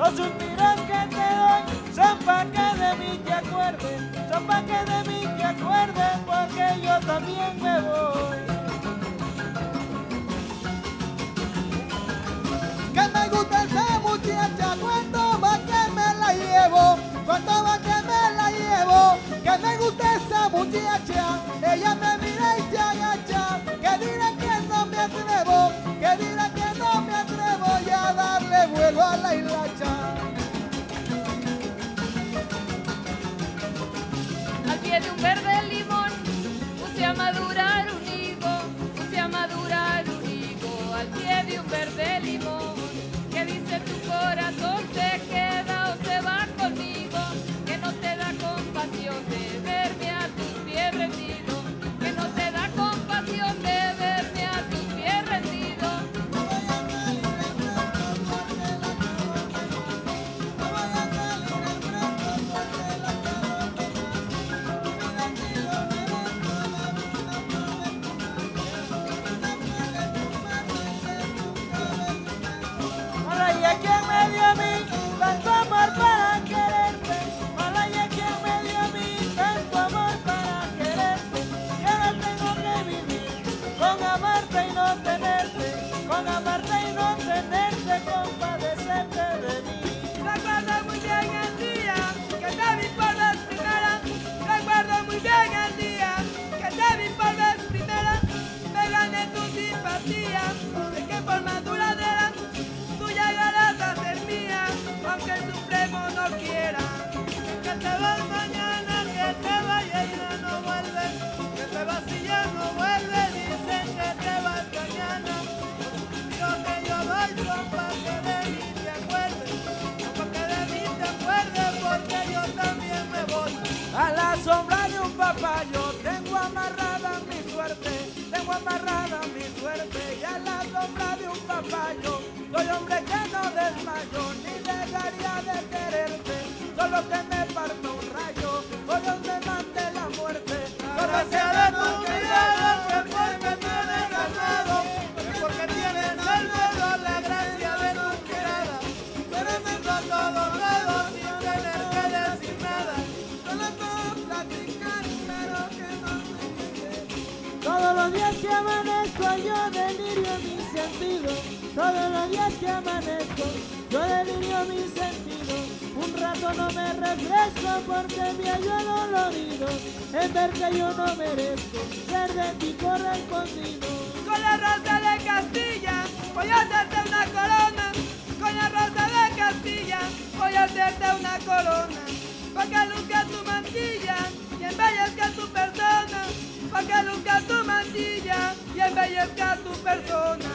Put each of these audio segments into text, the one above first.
Los suspiros que te doy son pa' que de mí te acuerdes, son pa' que de mí te acuerdes, porque yo también me voy. Que me gusta esa muchacha, cuánto va que me la llevo, cuánto va que me la llevo. Que me gusta esa muchacha, ella me mira y se agacha, que dirá que no me atrevo, que dirá que no me atrevo ya a darle vuelo a la hilacha. Al pie de un verde limón puse a madurar un higo, puse a madurar un higo. Al pie de un verde limón, que dice tu corazón se queda o se va conmigo, que no te da compasión de verme a tus pies rendido, que no te da compasión de verme a tus pies rendido. Malaya, ¿quién me dio a mí tanto amor para quererte? Malaya, ¿quién me dio a mí tanto amor para quererte? Y ahora tengo que vivir con amarte y no tenerte, con amarte y no tenerte, compadecerte de mí. Recuerdo muy bien el día que te vi por vez primera. Recuerdo muy bien el día que te vi por vez primera. Me gané tu simpatía, de qué forma duradera. Tú llegarás a ser mía, aunque el Supremo no quiera. Que te vas mañana, que te vayas y ya no vuelves. Que te vas y ya no vuelves, dicen que te vas mañana. Lo que yo doy son para que de mí te acuerdes, para que de mí te acuerdes, porque yo también me voy. A la sombra de un papayo tengo amarrada mi suerte, tengo amarrada mi suerte. Y a la sombra de un papayo soy hombre que no desmayo, ni dejaría de quererte, solo que me parta un rayo, o Dios me mande la muerte. Ahora Solo sea de tu cuidado, que porque tienes al lado, que porque tienes al lado la gracia de tu mirada. Pero me todo sin tener que decir nada. Solo puedo platicar, pero que no me quede. Todos los días que amanezco yo delirio mi sentido, todos los días que amanezco yo delirio mi sentido. Un rato no me refresco porque me hallo dolorido en ver que yo no merezco ser de ti correspondido. Con la rosa de Castilla voy a hacerte una corona. Con la rosa de Castilla voy a hacerte una corona. Pa' que luzca tu mantilla y embellezca tu persona. Pa' que luzca tu mantilla y embellezca tu persona.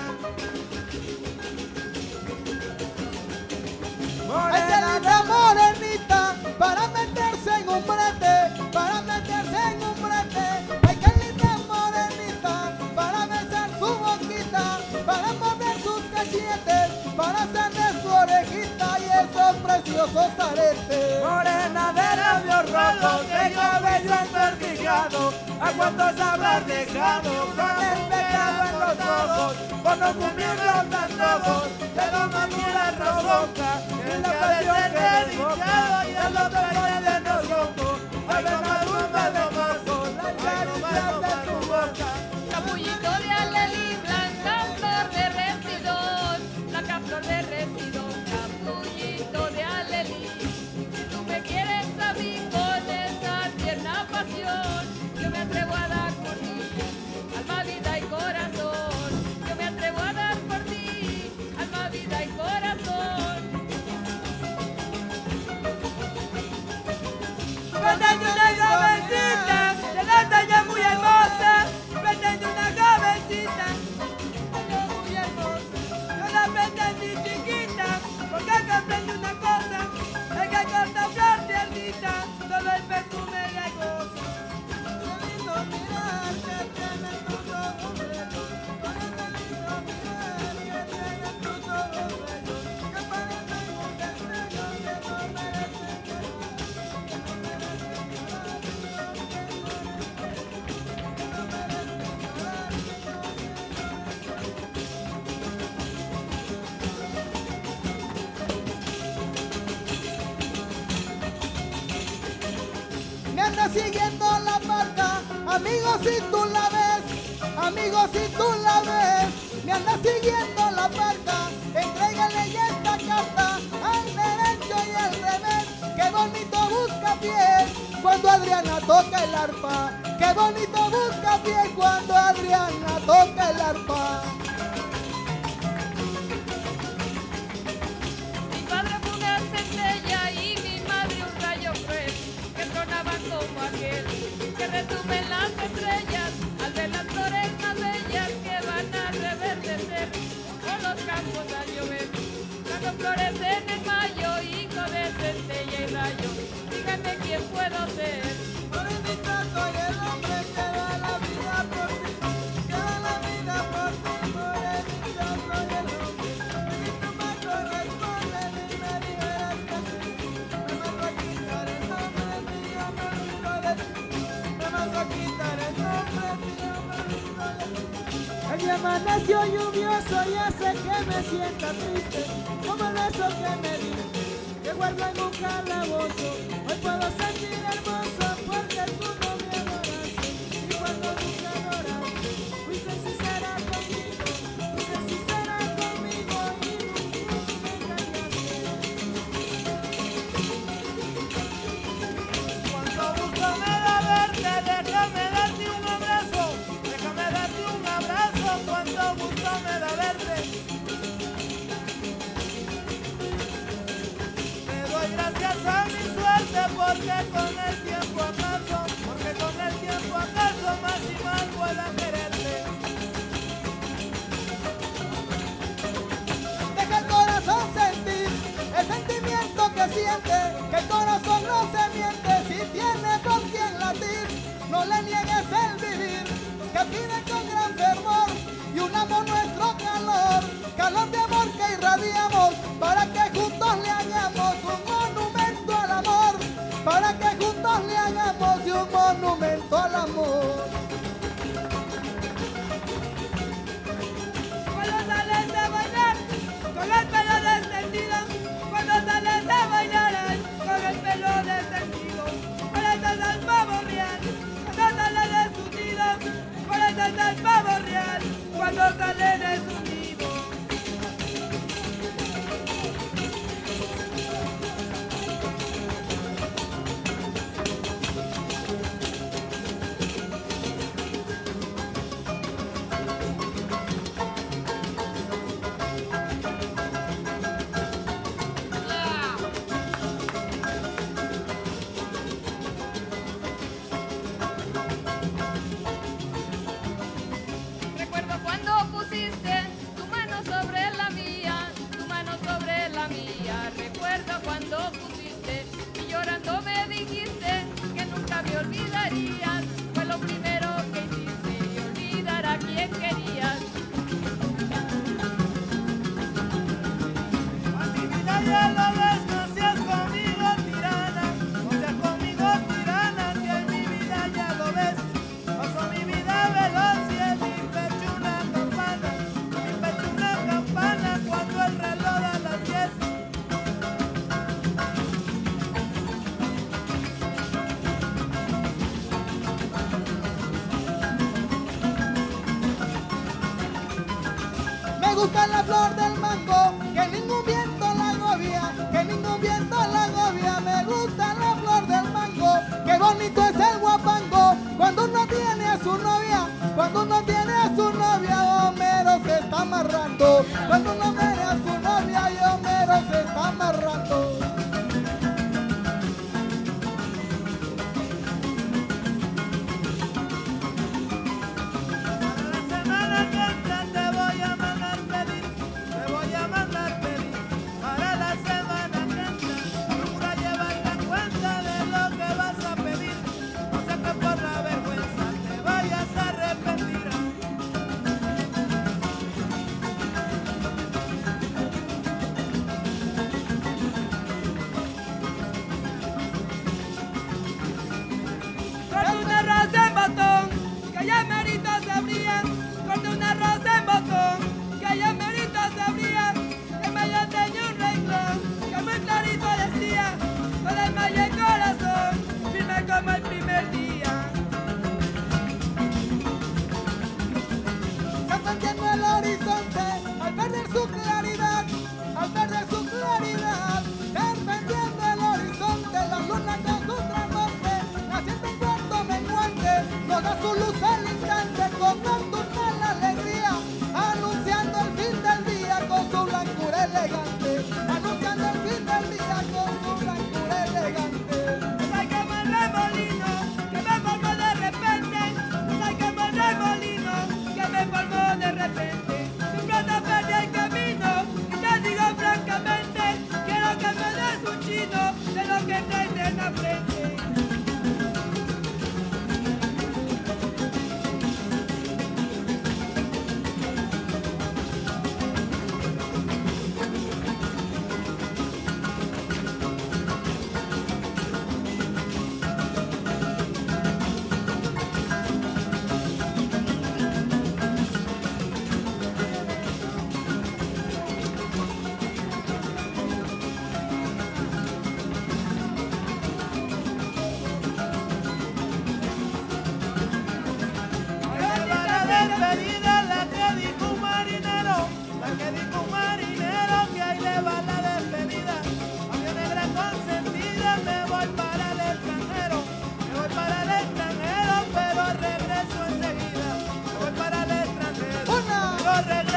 Angelita morenita, para meterse en un brete, para meterse en un brete. Ay, qué linda morenita, para besar su boquita, para poner sus cachetes, para hacerle su orejita y esos preciosos aretes. Morena de labios rojos, de cabello envertijado, ¿a cuántos habrás dejado con el pecado en los ojos? Por no cumplir los antojos de la mamila roja, que es la pasión que desboca, y el otro de los ojos, al ver la ruta de ojos, la caricia de tu boca. Capullito de alelí, blanca flor de restidón, blanca flor de restidón, capullito de alelí. Si tú me quieres a mí con esa tierna pasión, yo me atrevo a dar por ti, alma, vida y corazón. Yo me atrevo a dar por ti, alma, vida y corazón. Cuando yo te jovencita siguiendo la barca, amigo si tú la ves, amigo si tú la ves, me anda siguiendo la barca, entrégale ya esta carta al derecho y al revés, qué bonito busca pies cuando Adriana toca el arpa, qué bonito busca pies cuando Adriana toca el arpa. Mi padre fue una centella y mi madre un rayo cruel, que tronaban como aquel, que resumen las estrellas, al ver las flores más bellas que van a reverdecer, por los campos a llover, cuando florecen en mayo, hijo de centella y rayo, díganme quién puedo ser. Morenita, soy el hombre que da la vida por ti, que da la vida por ti, morenita, soy el hombre. Si tú me correspondes, dime, verás que sí. Me mando a quitar el nombre mío, me olvido de ti. Me mando a quitar el nombre mío, me olvido de ti. El día amaneció lluvioso y hace que me sienta triste, como el beso que me diste, que guardo en un calabozo. Hoy puedo sentir hermoso porque tú no me adoraste, y cuando tú me adoraste, fuiste sincera conmigo, fuiste sincera conmigo y tú me engañaste. Cuánto gusto me da verte, déjame darte un abrazo, déjame darte un abrazo, cuánto gusto me da verte. Te doy gracias a mi suerte porque con el tiempo acaso más y más pueda quererte. Deja el corazón sentir el sentimiento que siente, que el corazón no se miente si tiene por quien latir. No le niegues el vivir, que pide con gran fervor y unamos nuestro calor, calor de amor que irradiamos, para que juntos le hagamos un monumento al amor, para que juntos le hagamos un monumento al amor. Cuando sales a bailar con el pelo descendido, cuando sales a bailar con el pelo descendido, pareces al pavo real, cuando sale de su nido, pareces al pavo real, cuando sale de su nido. Recuerdo cuando pusiste tu mano sobre la mía, tu mano sobre la mía. Recuerdo cuando pusiste y llorando me dijiste que nunca me olvidarías. Fue lo primero que hiciste y olvidar a quien querías. A mi vida ya lo ves, no seas conmigo tirana, no seas conmigo tirana, que en mi vida ya lo ves. Paso mi vida veloz y en mi pecho una campana cuando el reloj da las 10. Me gusta la flor del mango, que ningún viento la agobia, que ningún viento la agobia. Me gusta la flor del mango, qué bonito es el guapango, cuando uno tiene a su novia, cuando uno tiene a su novia, Homero se está amarrando, cuando uno tiene a su novia y Homero se está amarrando. Para la semana que entra te voy a mandar pedir despedida, la que dijo un marinero, que ahí le va la despedida. A mi negra consentida me voy para el extranjero, pero regreso enseguida. Me voy para el extranjero, pero regreso